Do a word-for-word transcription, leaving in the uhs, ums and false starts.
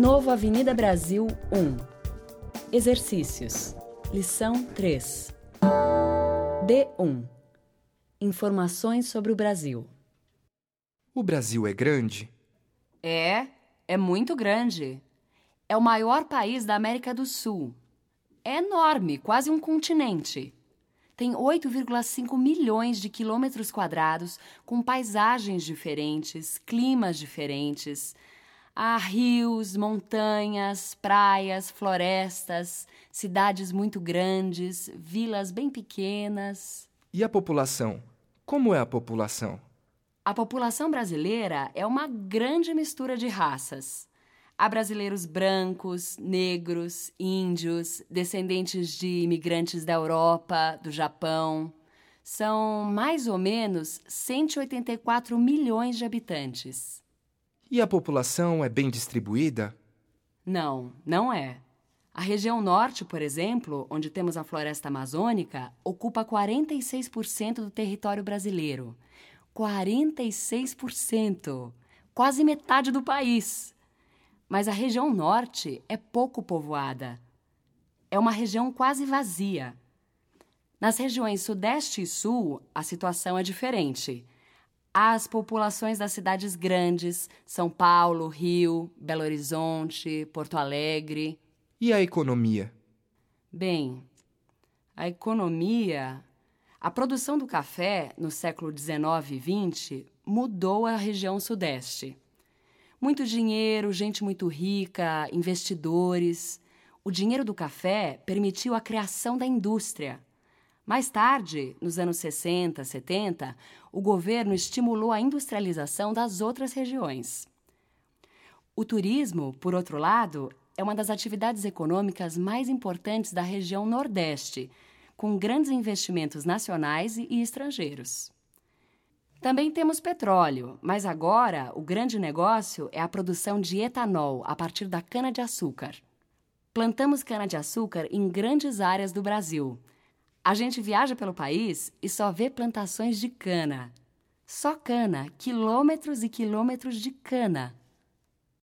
Novo Avenida Brasil um. Exercícios. Lição três. D um. Informações sobre o Brasil. O Brasil é grande? É, é muito grande. É o maior país da América do Sul. É enorme, quase um continente. Tem oito vírgula cinco milhões de quilômetros quadrados, com paisagens diferentes, climas diferentes. Há rios, montanhas, praias, florestas, cidades muito grandes, vilas bem pequenas. E a população? Como é a população? A população brasileira é uma grande mistura de raças. Há brasileiros brancos, negros, índios, descendentes de imigrantes da Europa, do Japão. São mais ou menos cento e oitenta e quatro milhões de habitantes. E a população é bem distribuída? Não, não é. A região norte, por exemplo, onde temos a floresta amazônica, ocupa quarenta e seis por cento do território brasileiro. quarenta e seis por cento! Quase metade do país! Mas a região norte é pouco povoada. É uma região quase vazia. Nas regiões sudeste e sul, a situação é diferente. Há as populações das cidades grandes, São Paulo, Rio, Belo Horizonte, Porto Alegre. E a economia? Bem, a economia... A produção do café, no século dezenove e vinte, mudou a região sudeste. Muito dinheiro, gente muito rica, investidores. O dinheiro do café permitiu a criação da indústria. Mais tarde, nos anos sessenta, setenta, o governo estimulou a industrialização das outras regiões. O turismo, por outro lado, é uma das atividades econômicas mais importantes da região Nordeste, com grandes investimentos nacionais e estrangeiros. Também temos petróleo, mas agora o grande negócio é a produção de etanol a partir da cana-de-açúcar. Plantamos cana-de-açúcar em grandes áreas do Brasil. A gente viaja pelo país e só vê plantações de cana. Só cana, quilômetros e quilômetros de cana.